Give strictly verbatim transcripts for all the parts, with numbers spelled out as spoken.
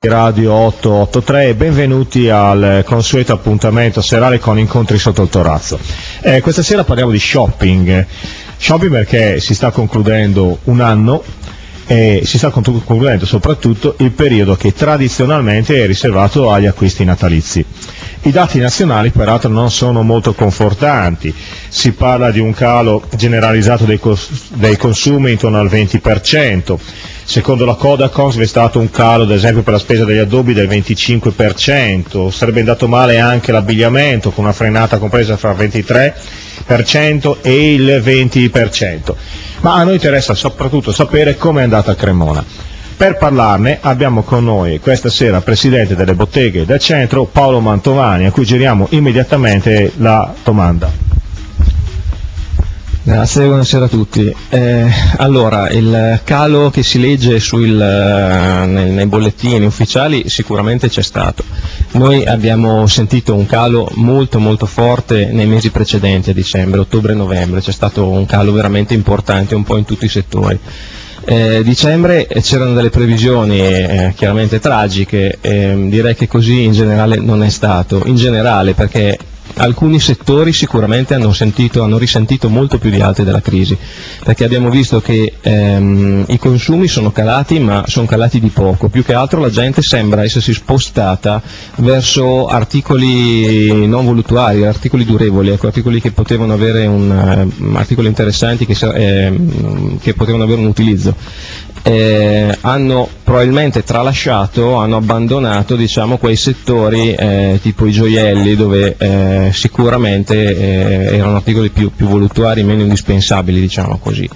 Radio ottocentoottantatré e benvenuti al consueto appuntamento serale con Incontri sotto il Torazzo. Eh, questa sera parliamo di shopping, shopping perché si sta concludendo un anno e si sta concludendo soprattutto il periodo che tradizionalmente è riservato agli acquisti natalizi. I dati nazionali peraltro non sono molto confortanti, si parla di un calo generalizzato dei, cos- dei consumi intorno al venti per cento. Secondo la Codacons vi è stato un calo, ad esempio, per la spesa degli addobbi del venticinque per cento, sarebbe andato male anche l'abbigliamento, con una frenata compresa fra il ventitré per cento e il venti per cento. Ma a noi interessa soprattutto sapere come è andata a Cremona. Per parlarne abbiamo con noi questa sera il presidente delle botteghe del centro, Paolo Mantovani, a cui giriamo immediatamente la domanda. Grazie, buonasera a tutti. Eh, allora, il calo che si legge sul, nei, nei bollettini ufficiali sicuramente c'è stato. Noi abbiamo sentito un calo molto molto forte nei mesi precedenti, a dicembre, ottobre e novembre, c'è stato un calo veramente importante un po' in tutti i settori. Eh, dicembre c'erano delle previsioni eh, chiaramente tragiche, eh, direi che così in generale non è stato, in generale perché alcuni settori sicuramente hanno, sentito, hanno risentito molto più di altri della crisi, perché abbiamo visto che ehm, i consumi sono calati, ma sono calati di poco, più che altro la gente sembra essersi spostata verso articoli non voluttuari, articoli durevoli, ecco, articoli che potevano avere un, uh, articoli interessanti che, eh, che potevano avere un utilizzo. Eh, hanno probabilmente tralasciato, hanno abbandonato diciamo quei settori eh, tipo i gioielli dove eh, sicuramente eh, erano articoli più, più voluttuari, meno indispensabili, diciamo così.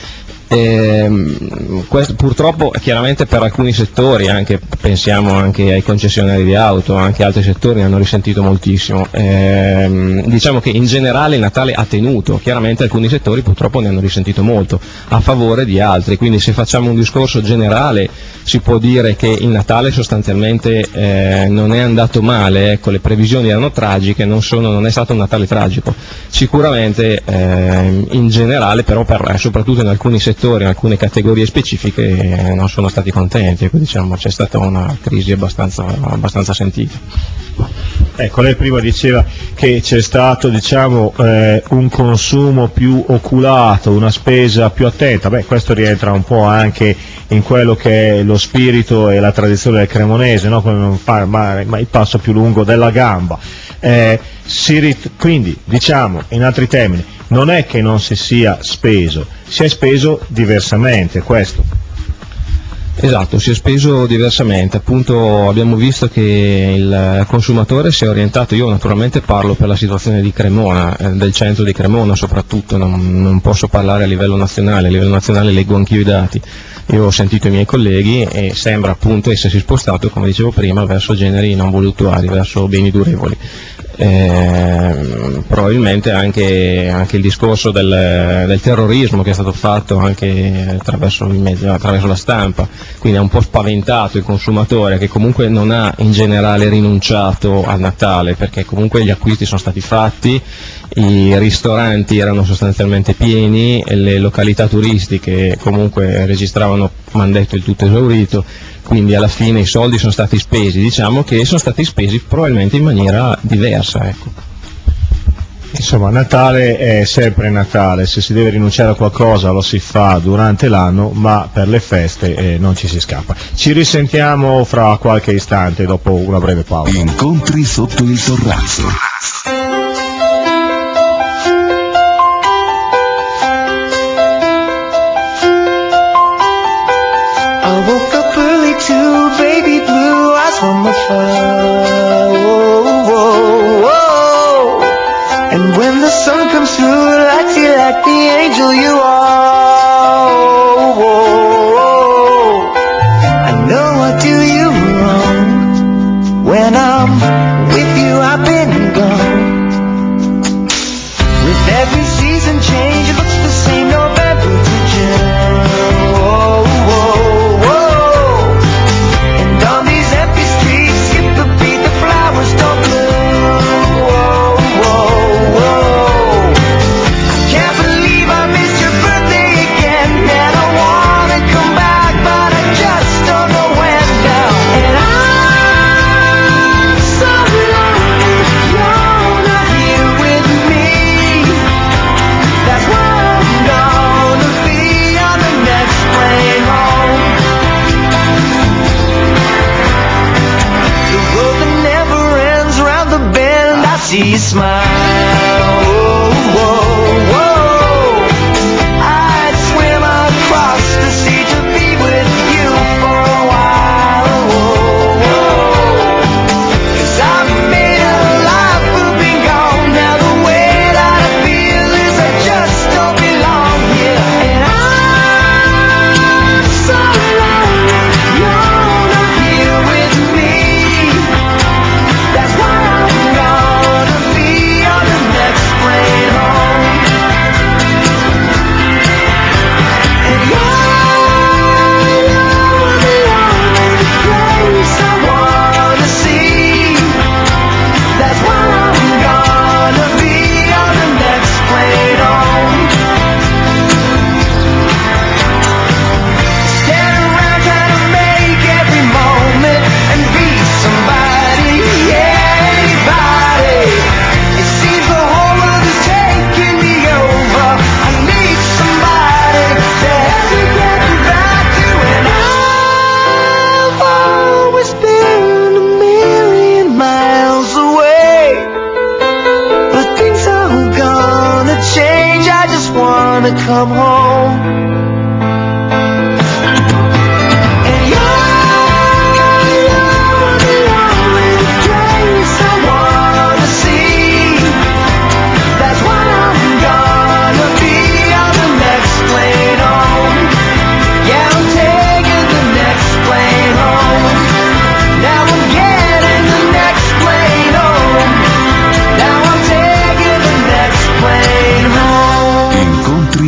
Eh, questo, purtroppo chiaramente per alcuni settori, anche, pensiamo anche ai concessionari di auto, anche altri settori hanno risentito moltissimo. Eh, diciamo che in generale il Natale ha tenuto, chiaramente alcuni settori purtroppo ne hanno risentito molto, a favore di altri, quindi se facciamo un discorso generale si può dire che il Natale sostanzialmente eh, non è andato male, ecco, le previsioni erano tragiche, non, sono, non è stato un Natale tragico, sicuramente eh, in generale però per, soprattutto in alcuni settori, in alcune categorie specifiche eh, non sono stati contenti, ecco, diciamo, c'è stata una crisi abbastanza, abbastanza sentita. Ecco, lei prima diceva che c'è stato diciamo, eh, un consumo più oculato, una spesa più attenta. Beh, questo rientra un po' anche in quello che è lo spirito e la tradizione del cremonese, no? Come non fa mai, mai il passo più lungo della gamba. Eh, si rit- quindi, diciamo, in altri termini, non è che non si sia speso, si è speso diversamente, questo. Esatto, si è speso diversamente, appunto abbiamo visto che il consumatore si è orientato, io naturalmente parlo per la situazione di Cremona, eh, del centro di Cremona soprattutto, non, non posso parlare a livello nazionale, a livello nazionale leggo anch'io i dati, io ho sentito i miei colleghi e sembra appunto essersi spostato, come dicevo prima, verso generi non voluttuari, verso beni durevoli. Eh, probabilmente anche, anche il discorso del, del terrorismo che è stato fatto anche attraverso, il mezzo, attraverso la stampa, quindi ha un po' spaventato il consumatore che comunque non ha in generale rinunciato al Natale, perché comunque gli acquisti sono stati fatti, i ristoranti erano sostanzialmente pieni, le località turistiche comunque registravano, mi hanno detto, il tutto esaurito, quindi alla fine i soldi sono stati spesi, diciamo che sono stati spesi probabilmente in maniera diversa, ecco. Insomma, Natale è sempre Natale, se si deve rinunciare a qualcosa lo si fa durante l'anno, ma per le feste eh, non ci si scappa. Ci risentiamo fra qualche istante dopo una breve pausa. Incontri sotto il Torazzo. I woke up early to baby blue eyes from afar. Whoa, whoa, whoa. And when the sun comes through, lights you like the angel you are. Whoa, whoa. I know I do you wrong. When I'm with you, I've been gone. With every season change, it looks the same November to June. Whoa, whoa, whoa. And on these empty streets, skip a beat, the flowers don't bloom. Whoa, whoa, whoa. I can't believe I missed your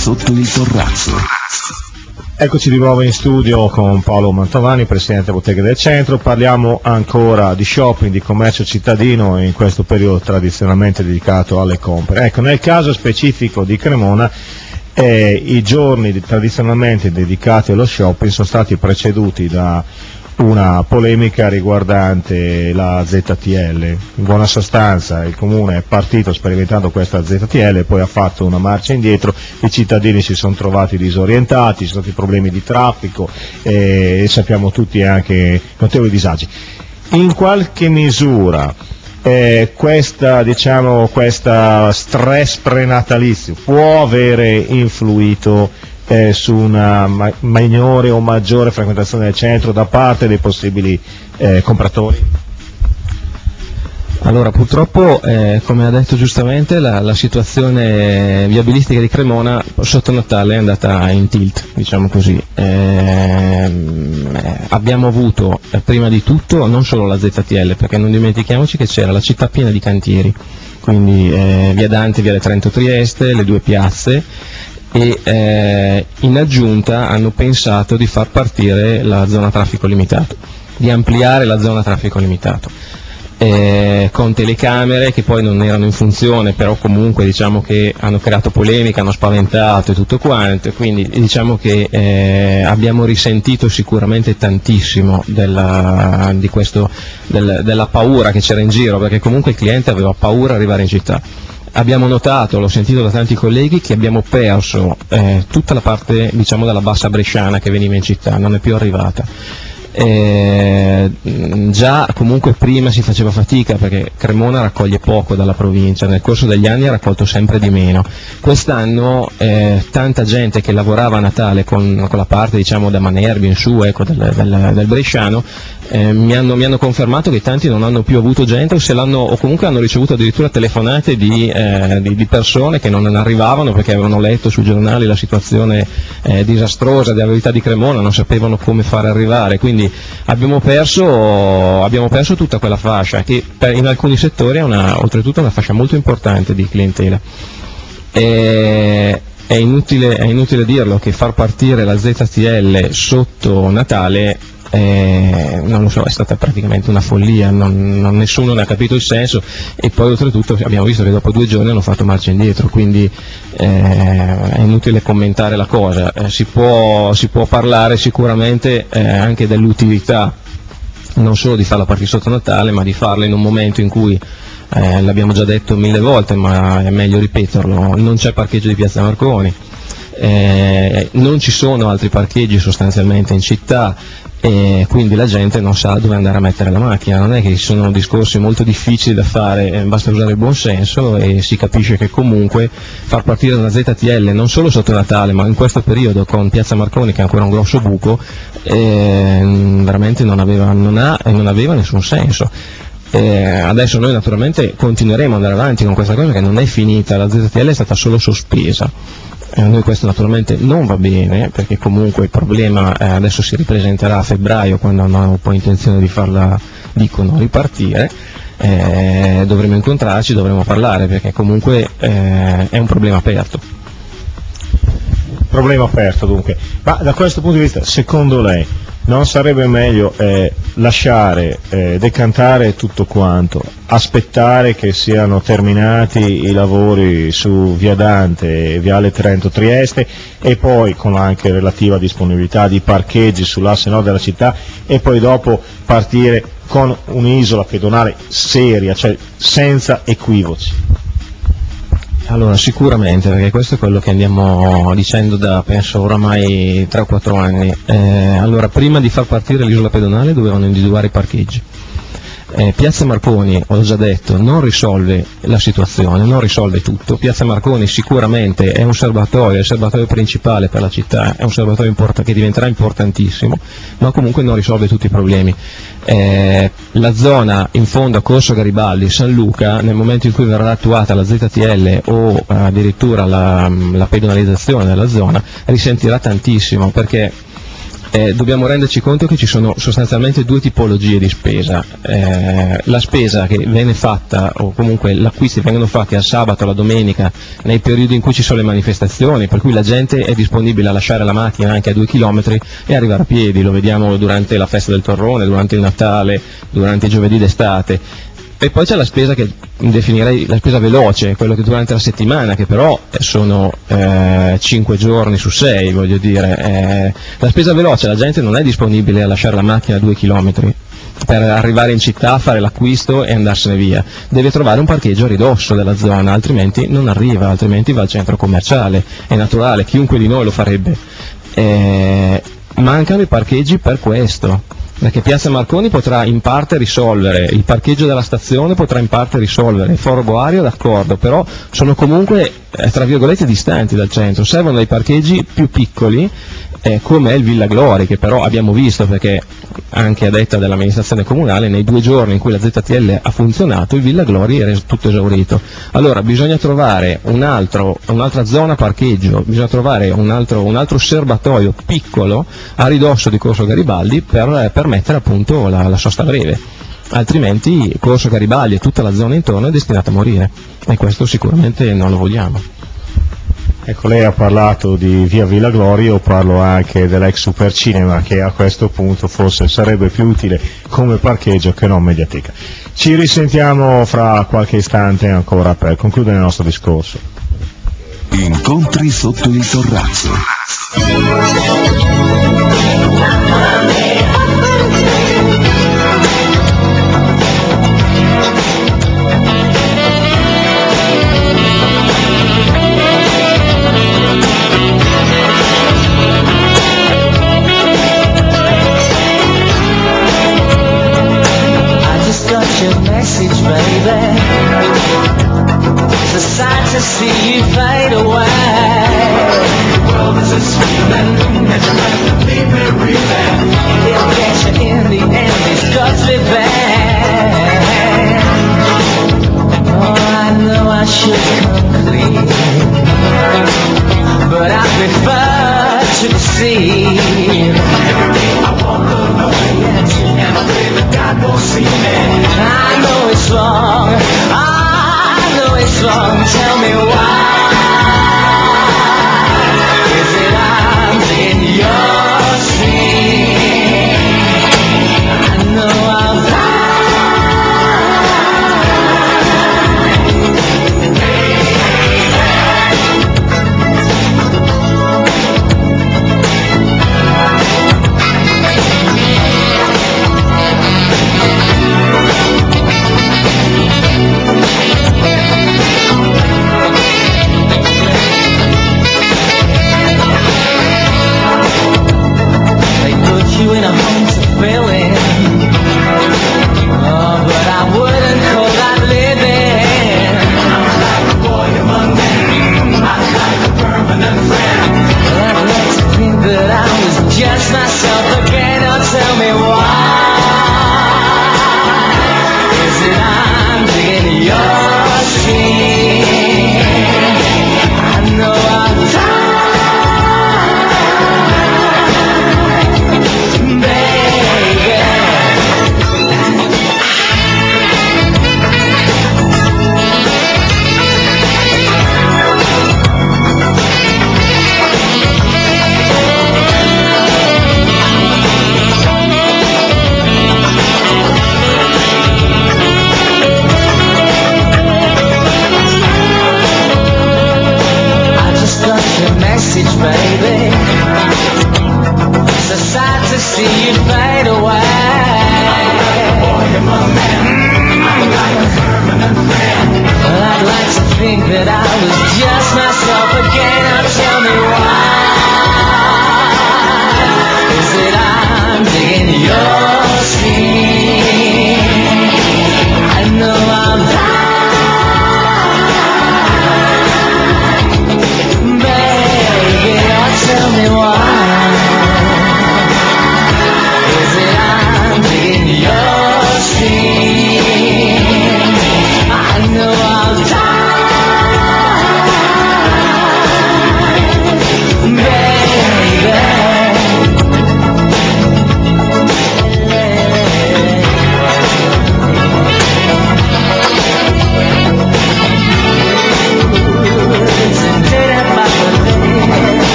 sotto il terrazzo. Eccoci di nuovo in studio con Paolo Mantovani, presidente Botteghe del Centro. Parliamo ancora di shopping, di commercio cittadino in questo periodo tradizionalmente dedicato alle compere. Ecco, nel caso specifico di Cremona, eh, i giorni tradizionalmente dedicati allo shopping sono stati preceduti da una polemica riguardante la Z T L. In buona sostanza il Comune è partito sperimentando questa Z T L e poi ha fatto una marcia indietro, i cittadini si sono trovati disorientati, ci sono stati problemi di traffico e, e sappiamo tutti anche notevoli disagi. In qualche misura eh, questa, diciamo, questa stress prenatalizio può avere influito Eh, su una ma- minore o maggiore frequentazione del centro da parte dei possibili eh, compratori? Allora, purtroppo, eh, come ha detto giustamente, la, la situazione viabilistica di Cremona sotto Natale è andata in tilt, diciamo così. Eh, abbiamo avuto, eh, prima di tutto, non solo la Z T L, perché non dimentichiamoci che c'era la città piena di cantieri, quindi eh, via Dante, via Trento Trieste, le due piazze, e eh, in aggiunta hanno pensato di far partire la zona traffico limitato, di ampliare la zona traffico limitato, eh, con telecamere che poi non erano in funzione, però comunque diciamo che hanno creato polemica, hanno spaventato e tutto quanto, quindi diciamo che eh, abbiamo risentito sicuramente tantissimo della, di questo, del, della paura che c'era in giro, perché comunque il cliente aveva paura di arrivare in città. Abbiamo notato, l'ho sentito da tanti colleghi, che abbiamo perso eh, tutta la parte, diciamo, della bassa bresciana che veniva in città, non è più arrivata. Eh, già comunque prima si faceva fatica perché Cremona raccoglie poco dalla provincia, nel corso degli anni ha raccolto sempre di meno. Quest'anno eh, tanta gente che lavorava a Natale con, con la parte, diciamo, da Manerbi in su, ecco, del, del, del bresciano, eh, mi, hanno, mi hanno confermato che tanti non hanno più avuto gente o, se l'hanno, o comunque hanno ricevuto addirittura telefonate di, eh, di, di persone che non arrivavano perché avevano letto sui giornali la situazione eh, disastrosa della viabilità di Cremona, non sapevano come fare arrivare, quindi abbiamo perso, abbiamo perso tutta quella fascia che per, in alcuni settori è una, oltretutto una fascia molto importante di clientela. E, è, inutile, è inutile dirlo che far partire la Z T L sotto Natale Eh, non lo so, è stata praticamente una follia, non, non, nessuno ne ha capito il senso, e poi oltretutto abbiamo visto che dopo due giorni hanno fatto marcia indietro, quindi eh, è inutile commentare la cosa. Eh, si, può, si può parlare sicuramente eh, anche dell'utilità non solo di farla partire sotto Natale, ma di farla in un momento in cui, eh, l'abbiamo già detto mille volte, ma è meglio ripeterlo, non c'è parcheggio di Piazza Marconi, eh, non ci sono altri parcheggi sostanzialmente in città, e quindi la gente non sa dove andare a mettere la macchina. Non è che ci sono discorsi molto difficili da fare, eh, basta usare il buon senso e si capisce che comunque far partire una Z T L non solo sotto Natale ma in questo periodo con Piazza Marconi che è ancora un grosso buco, eh, veramente non aveva, non ha e non aveva nessun senso. Eh, adesso noi naturalmente continueremo ad andare avanti con questa cosa che non è finita, la Z T L è stata solo sospesa. A noi questo naturalmente non va bene, perché comunque il problema eh, adesso si ripresenterà a febbraio, quando hanno poi intenzione di farla, dicono, ripartire, eh, dovremo incontrarci, dovremo parlare, perché comunque eh, è un problema aperto. Problema aperto dunque, ma da questo punto di vista secondo lei non sarebbe meglio eh, lasciare eh, decantare tutto quanto, aspettare che siano terminati i lavori su via Dante e viale Trento Trieste e poi con anche relativa disponibilità di parcheggi sull'asse nord della città e poi dopo partire con un'isola pedonale seria, cioè senza equivoci? Allora, sicuramente, perché questo è quello che andiamo dicendo da, penso, oramai tre o quattro anni. Eh, allora, prima di far partire l'isola pedonale dovevano individuare i parcheggi. Eh, Piazza Marconi, ho già detto, non risolve la situazione, non risolve tutto. Piazza Marconi sicuramente è un serbatoio, è il serbatoio principale per la città, è un serbatoio import- che diventerà importantissimo, ma comunque non risolve tutti i problemi. Eh, la zona in fondo a Corso Garibaldi, San Luca, nel momento in cui verrà attuata la Z T L o eh, addirittura la, la pedonalizzazione della zona, risentirà tantissimo, perché Eh, dobbiamo renderci conto che ci sono sostanzialmente due tipologie di spesa. Eh, la spesa che viene fatta, o comunque gli acquisti vengono fatti al sabato, alla domenica, nei periodi in cui ci sono le manifestazioni, per cui la gente è disponibile a lasciare la macchina anche a due chilometri e arrivare a piedi. Lo vediamo durante la festa del Torrone, durante il Natale, durante i giovedì d'estate. E poi c'è la spesa che definirei la spesa veloce, quello che durante la settimana, che però sono eh, cinque giorni su sei, voglio dire. Eh, la spesa veloce, la gente non è disponibile a lasciare la macchina a due chilometri per arrivare in città, fare l'acquisto e andarsene via. Deve trovare un parcheggio a ridosso della zona, altrimenti non arriva, altrimenti va al centro commerciale. È naturale, chiunque di noi lo farebbe. Eh, mancano i parcheggi per questo. Perché Piazza Marconi potrà in parte risolvere, il parcheggio della stazione potrà in parte risolvere, il Foro Boario d'accordo, però sono comunque eh, tra virgolette distanti dal centro, servono dei parcheggi più piccoli eh, come è il Villa Glori, che però abbiamo visto, perché anche a detta dell'amministrazione comunale nei due giorni in cui la Z T L ha funzionato il Villa Glori era tutto esaurito. Allora bisogna trovare un altro, un'altra zona parcheggio, bisogna trovare un altro, un altro serbatoio piccolo a ridosso di Corso Garibaldi per permettere appunto la, la sosta breve, altrimenti Corso Garibaldi e tutta la zona intorno è destinata a morire e questo sicuramente non lo vogliamo. Ecco, lei ha parlato di via Villa Gloria, io parlo anche dell'ex Supercinema, che a questo punto forse sarebbe più utile come parcheggio che non mediateca. Ci risentiamo fra qualche istante ancora per concludere il nostro discorso. Incontri sotto il terrazzo. Baby, it's a sight to see you fade away. The world is a swimming, and you have to leave me reeling. It'll get you in the end, these guts be bad. Oh, I know I should come clean, but I prefer to deceive. I walk alone, and I pray that God won't see me. I know it's wrong, I know it's wrong, tell me why. Is it I'm in your sin? I know I've lied.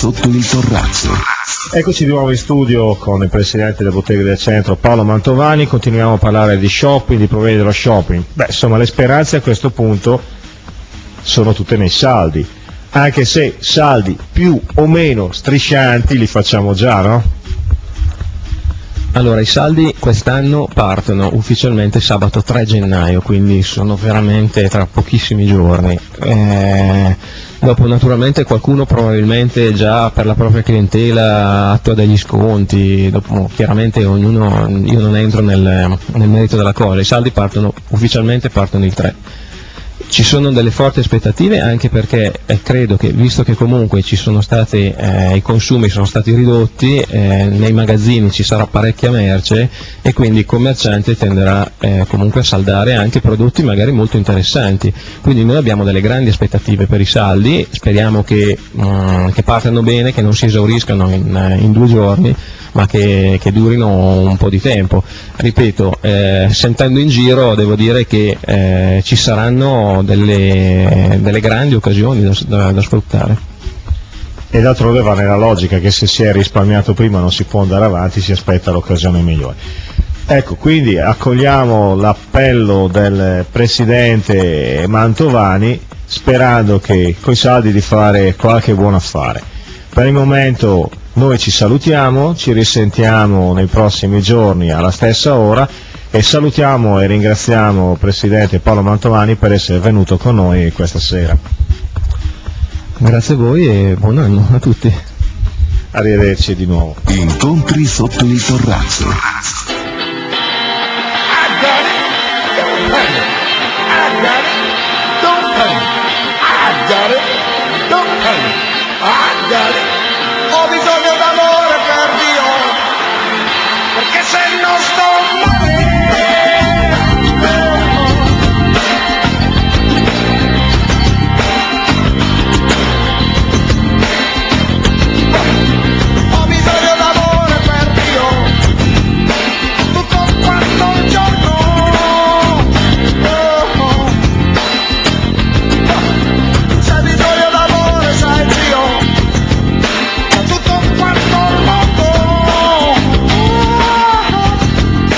sotto il terrazzo. Eccoci di nuovo in studio con il presidente delle botteghe del centro Paolo Mantovani. Continuiamo a parlare di shopping, di problemi dello shopping. Beh, insomma, le speranze a questo punto sono tutte nei saldi, anche se saldi più o meno striscianti li facciamo già, no? Allora, i saldi quest'anno partono ufficialmente sabato tre gennaio, quindi sono veramente tra pochissimi giorni. Eh, dopo naturalmente qualcuno probabilmente già per la propria clientela attua degli sconti, dopo, chiaramente ognuno, io non entro nel, nel merito della cosa, i saldi partono ufficialmente partono il tre. Ci sono delle forti aspettative anche perché eh, credo che, visto che comunque ci sono stati, eh, i consumi sono stati ridotti, eh, nei magazzini ci sarà parecchia merce e quindi il commerciante tenderà eh, comunque a saldare anche prodotti magari molto interessanti. Quindi noi abbiamo delle grandi aspettative per i saldi, speriamo che, mh, che partano bene, che non si esauriscano in, in due giorni, ma che, che durino un po' di tempo. Ripeto, eh, sentendo in giro devo dire che eh, ci saranno delle, delle grandi occasioni da, da, da sfruttare. E d'altronde va nella logica che se si è risparmiato prima non si può andare avanti, si aspetta l'occasione migliore. Ecco, quindi accogliamo l'appello del presidente Mantovani sperando che coi saldi di fare qualche buon affare. Per il momento noi ci salutiamo, ci risentiamo nei prossimi giorni alla stessa ora e salutiamo e ringraziamo il presidente Paolo Mantovani per essere venuto con noi questa sera. Grazie a voi e buon anno a tutti. Arrivederci di nuovo. Incontri sotto il terrazzo. Ho bisogno d'amore per Dio, perché se non sto male. Ho bisogno d'amore per Dio, tutto quanto il giorno. Oh. C'è bisogno d'amore, sai Dio. Tutto quanto il mondo.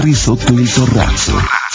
Incontri sotto il terrazzo.